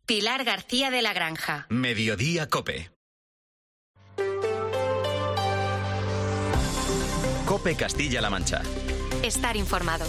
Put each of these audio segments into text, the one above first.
Pilar García de la Granja. Mediodía COPE. COPE Castilla-La Mancha. Estar informado.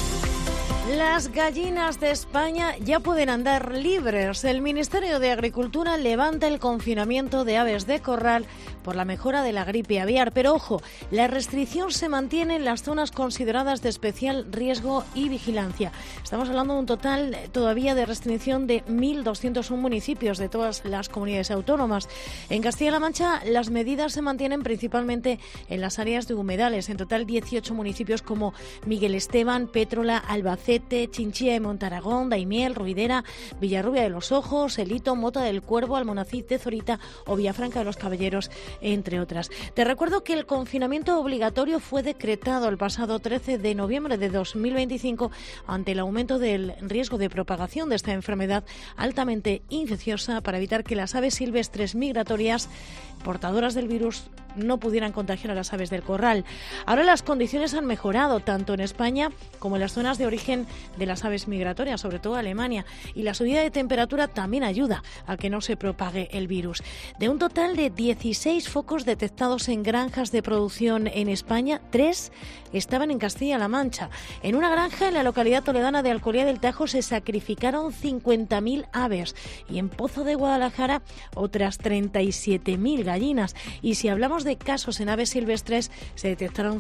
Las gallinas de España ya pueden andar libres. El Ministerio de Agricultura levanta el confinamiento de aves de corral por la mejora de la gripe aviar. Pero ojo, la restricción se mantiene en las zonas consideradas de especial riesgo y vigilancia. Estamos hablando de un total todavía de restricción de 1.201 municipios de todas las comunidades autónomas. En Castilla-La Mancha las medidas se mantienen principalmente en las áreas de humedales. En total 18 municipios como Miguel Esteban, Pétrola, Albacete, Chinchilla de Montaragón, Daimiel, Ruidera, Villarrubia de los Ojos, Elito, Mota del Cuervo, Almonacid de Zorita o Villafranca de los Caballeros, entre otras. Te recuerdo que el confinamiento obligatorio fue decretado el pasado 13 de noviembre de 2025 ante el aumento del riesgo de propagación de esta enfermedad altamente infecciosa para evitar que las aves silvestres migratorias portadoras del virus no pudieran contagiar a las aves del corral. Ahora las condiciones han mejorado tanto en España como en las zonas de origen de las aves migratorias, sobre todo Alemania, y la subida de temperatura también ayuda a que no se propague el virus. De un total de 16 focos detectados en granjas de producción en España, 3 estaban en Castilla-La Mancha. En una granja en la localidad toledana de Alcolea del Tajo se sacrificaron 50.000 aves y en Pozo de Guadalajara otras 37.000 gallinas. Y si hablamos de casos en aves silvestres, se detectaron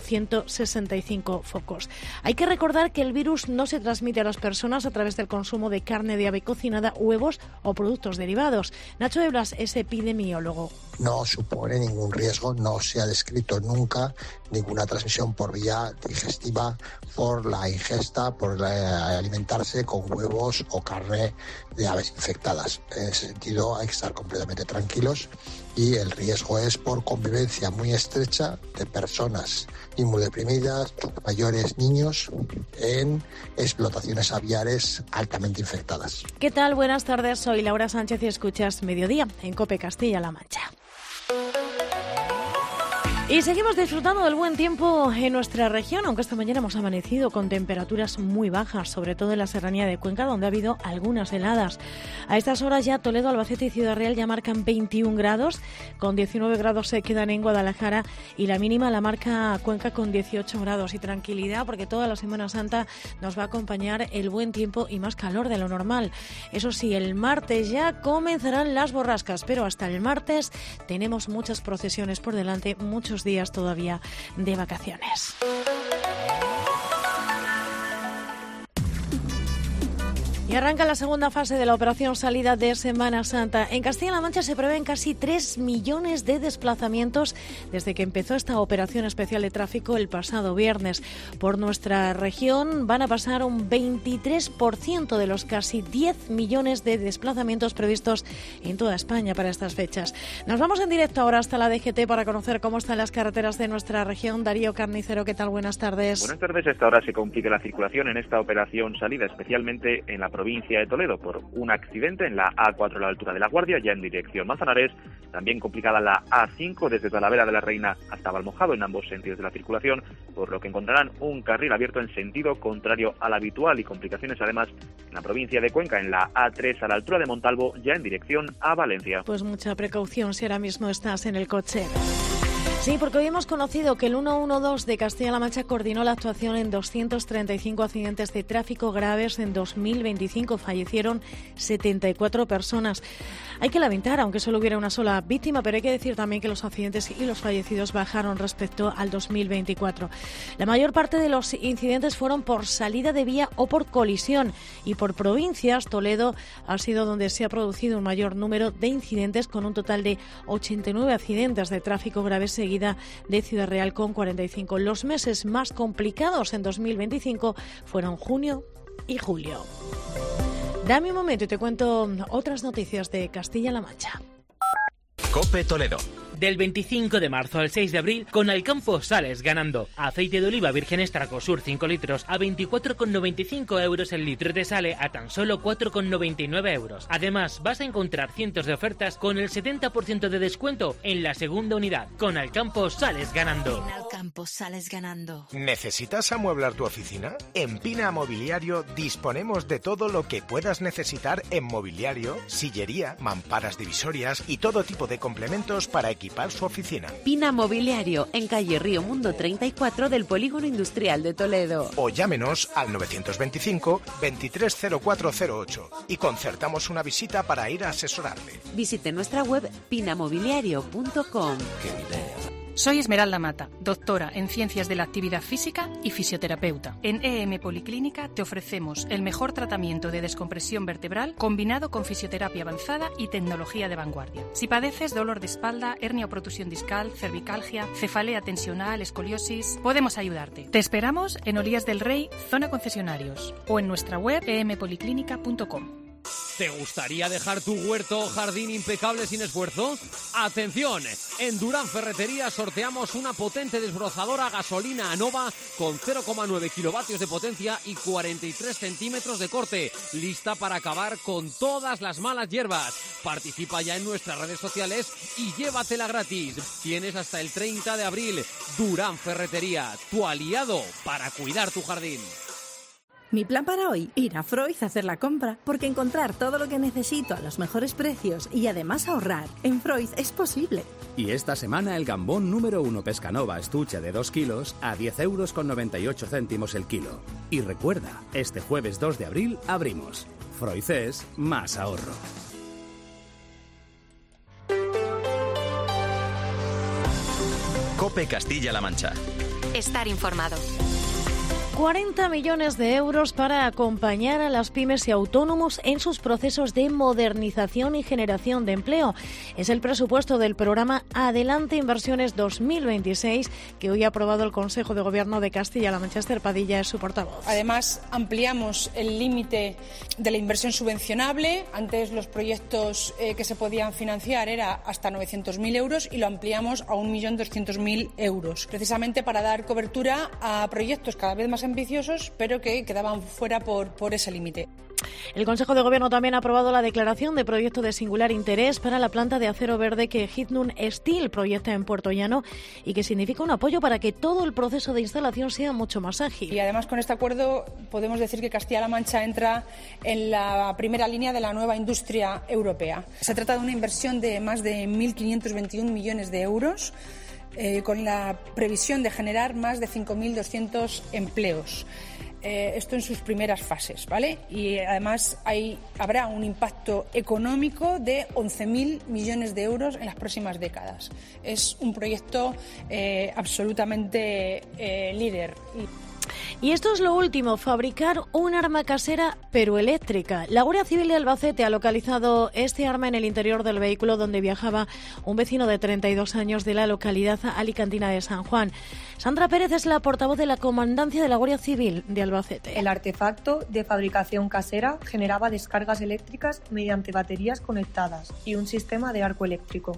165 focos. Hay que recordar que el virus no se transmite a las personas a través del consumo de carne de ave cocinada, huevos o productos derivados. Nacho de Blas es epidemiólogo. No supone ningún riesgo, no se ha descrito nunca ninguna transmisión por vía digestiva, por la ingesta, por alimentarse con huevos o carne de aves infectadas. En ese sentido hay que estar completamente tranquilos y el riesgo es por convivencia muy estrecha de personas inmunodeprimidas, mayores, niños, en explotaciones aviares altamente infectadas. ¿Qué tal? Buenas tardes, soy Laura Sánchez y escuchas Mediodía en COPE Castilla-La Mancha. Y seguimos disfrutando del buen tiempo en nuestra región, aunque esta mañana hemos amanecido con temperaturas muy bajas, sobre todo en la serranía de Cuenca, donde ha habido algunas heladas. A estas horas ya Toledo, Albacete y Ciudad Real ya marcan 21 grados, con 19 grados se quedan en Guadalajara y la mínima la marca Cuenca con 18 grados. Y tranquilidad, porque toda la Semana Santa nos va a acompañar el buen tiempo y más calor de lo normal. Eso sí, el martes ya comenzarán las borrascas, pero hasta el martes tenemos muchas procesiones por delante, muchos días todavía de vacaciones. Y arranca la segunda fase de la operación salida de Semana Santa. En Castilla-La Mancha se prevén casi 3 millones de desplazamientos desde que empezó esta operación especial de tráfico el pasado viernes. Por nuestra región van a pasar un 23% de los casi 10 millones de desplazamientos previstos en toda España para estas fechas. Nos vamos en directo ahora hasta la DGT para conocer cómo están las carreteras de nuestra región. Darío Carnicero, ¿qué tal? Buenas tardes. Buenas tardes. A esta hora se complica la circulación en esta operación salida, especialmente en la provincia de Toledo, por un accidente en la A4 a la altura de La Guardia, ya en dirección Manzanares. También complicada la A5 desde Talavera de la Reina hasta Valmojado en ambos sentidos de la circulación, por lo que encontrarán un carril abierto en sentido contrario al habitual y complicaciones además en la provincia de Cuenca en la A3 a la altura de Montalvo, ya en dirección a Valencia. Pues mucha precaución si ahora mismo estás en el coche. Sí, porque hoy hemos conocido que el 112 de Castilla-La Mancha coordinó la actuación en 235 accidentes de tráfico graves en 2025. Fallecieron 74 personas. Hay que lamentar, aunque solo hubiera una sola víctima, pero hay que decir también que los accidentes y los fallecidos bajaron respecto al 2024. La mayor parte de los incidentes fueron por salida de vía o por colisión. Y por provincias, Toledo ha sido donde se ha producido un mayor número de incidentes, con un total de 89 accidentes de tráfico graves, seguida de Ciudad Real con 45. Los meses más complicados en 2025 fueron junio y julio. Dame un momento y te cuento otras noticias de Castilla-La Mancha. COPE Toledo. Del 25 de marzo al 6 de abril, con Alcampo sales ganando. Aceite de oliva virgen extra Cosur 5 litros a 24,95 euros el litro. Te sale a tan solo 4,99 euros. Además, vas a encontrar cientos de ofertas con el 70% de descuento en la segunda unidad. Con Alcampo sales ganando. En Alcampo sales ganando. ¿Necesitas amueblar tu oficina? En Pina Mobiliario disponemos de todo lo que puedas necesitar en mobiliario, sillería, mamparas divisorias y todo tipo de complementos para equipar su oficina. Pina Mobiliario, en calle Río Mundo 34 del Polígono Industrial de Toledo. O llámenos al 925 230408 y concertamos una visita para ir a asesorarle. Visite nuestra web pinamobiliario.com. Soy Esmeralda Mata, doctora en Ciencias de la Actividad Física y fisioterapeuta. En EM Policlínica te ofrecemos el mejor tratamiento de descompresión vertebral combinado con fisioterapia avanzada y tecnología de vanguardia. Si padeces dolor de espalda, hernia o protusión discal, cervicalgia, cefalea tensional, escoliosis, podemos ayudarte. Te esperamos en Olías del Rey, zona concesionarios, o en nuestra web empoliclínica.com. ¿Te gustaría dejar tu huerto o jardín impecable sin esfuerzo? ¡Atención! En Durán Ferretería sorteamos una potente desbrozadora gasolina ANOVA con 0,9 kilovatios de potencia y 43 centímetros de corte, lista para acabar con todas las malas hierbas. Participa ya en nuestras redes sociales y llévatela gratis. Tienes hasta el 30 de abril. Durán Ferretería, tu aliado para cuidar tu jardín. Mi plan para hoy, ir a Freud a hacer la compra, porque encontrar todo lo que necesito a los mejores precios y además ahorrar en Freud es posible. Y esta semana el gambón número 1 Pescanova estuche de 2 kilos a 10,98 euros el kilo. Y recuerda, este jueves 2 de abril abrimos. Freud es más ahorro. COPE Castilla-La Mancha. Estar informado. 40 millones de euros para acompañar a las pymes y autónomos en sus procesos de modernización y generación de empleo. Es el presupuesto del programa Adelante Inversiones 2026 que hoy ha aprobado el Consejo de Gobierno de Castilla-La Mancha. Esther Padilla es su portavoz. Además, ampliamos el límite de la inversión subvencionable. Antes los proyectos que se podían financiar era hasta 900.000 euros y lo ampliamos a 1.200.000 euros, precisamente para dar cobertura a proyectos cada vez más ambiciosos, pero que quedaban fuera por ese límite. El Consejo de Gobierno también ha aprobado la declaración de proyecto de singular interés para la planta de acero verde que Hitnun Steel proyecta en Puerto Llano y que significa un apoyo para que todo el proceso de instalación sea mucho más ágil. Y además con este acuerdo podemos decir que Castilla-La Mancha entra en la primera línea de la nueva industria europea. Se trata de una inversión de más de 1.521 millones de euros, con la previsión de generar más de 5.200 empleos. Esto en sus primeras fases, ¿vale? Y además habrá un impacto económico de 11.000 millones de euros en las próximas décadas. Es un proyecto absolutamente líder. Y esto es lo último, fabricar un arma casera pero eléctrica. La Guardia Civil de Albacete ha localizado este arma en el interior del vehículo donde viajaba un vecino de 32 años de la localidad alicantina de San Juan. Sandra Pérez es la portavoz de la Comandancia de la Guardia Civil de Albacete. El artefacto de fabricación casera generaba descargas eléctricas mediante baterías conectadas y un sistema de arco eléctrico.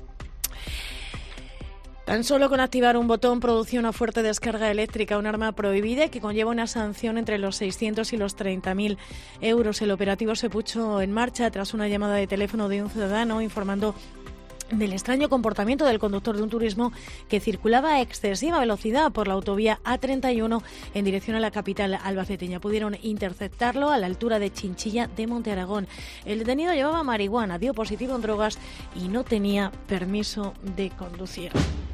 Tan solo con activar un botón producía una fuerte descarga eléctrica, un arma prohibida que conlleva una sanción entre los 600 y los 30.000 euros. El operativo se puso en marcha tras una llamada de teléfono de un ciudadano informando del extraño comportamiento del conductor de un turismo que circulaba a excesiva velocidad por la autovía A31 en dirección a la capital albaceteña. Pudieron interceptarlo a la altura de Chinchilla de Monte Aragón. El detenido llevaba marihuana, dio positivo en drogas y no tenía permiso de conducir.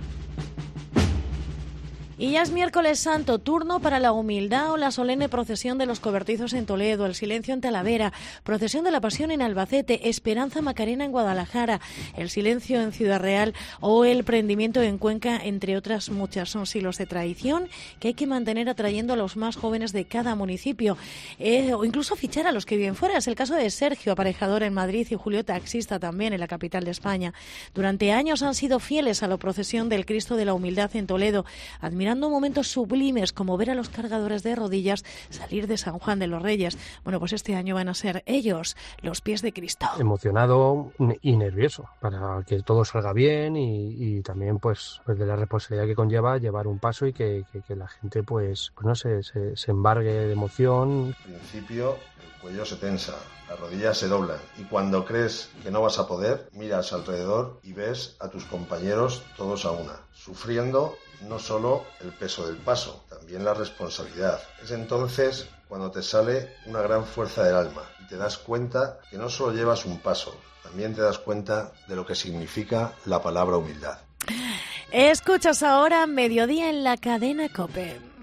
Y ya es miércoles santo, turno para la humildad o la solemne procesión de los cobertizos en Toledo, el silencio en Talavera, procesión de la Pasión en Albacete, Esperanza Macarena en Guadalajara, el silencio en Ciudad Real o el prendimiento en Cuenca, entre otras muchas. Son siglos de tradición que hay que mantener atrayendo a los más jóvenes de cada municipio o incluso fichar a los que viven fuera. Es el caso de Sergio, aparejador en Madrid, y Julio, taxista también en la capital de España. Durante años han sido fieles a la procesión del Cristo de la Humildad en Toledo. Admiran mirando momentos sublimes como ver a los cargadores de rodillas salir de San Juan de los Reyes. Bueno, pues este año van a ser ellos, los pies de Cristo. Emocionado y nervioso para que todo salga bien y también pues de la responsabilidad que conlleva llevar un paso y que la gente pues no sé, se embargue de emoción. Al principio el cuello se tensa, las rodillas se doblan y cuando crees que no vas a poder, miras alrededor y ves a tus compañeros todos a una, sufriendo no solo el peso del paso, también la responsabilidad. Es entonces cuando te sale una gran fuerza del alma y te das cuenta que no solo llevas un paso, también te das cuenta de lo que significa la palabra humildad. Escuchas ahora Mediodía en la cadena COPE.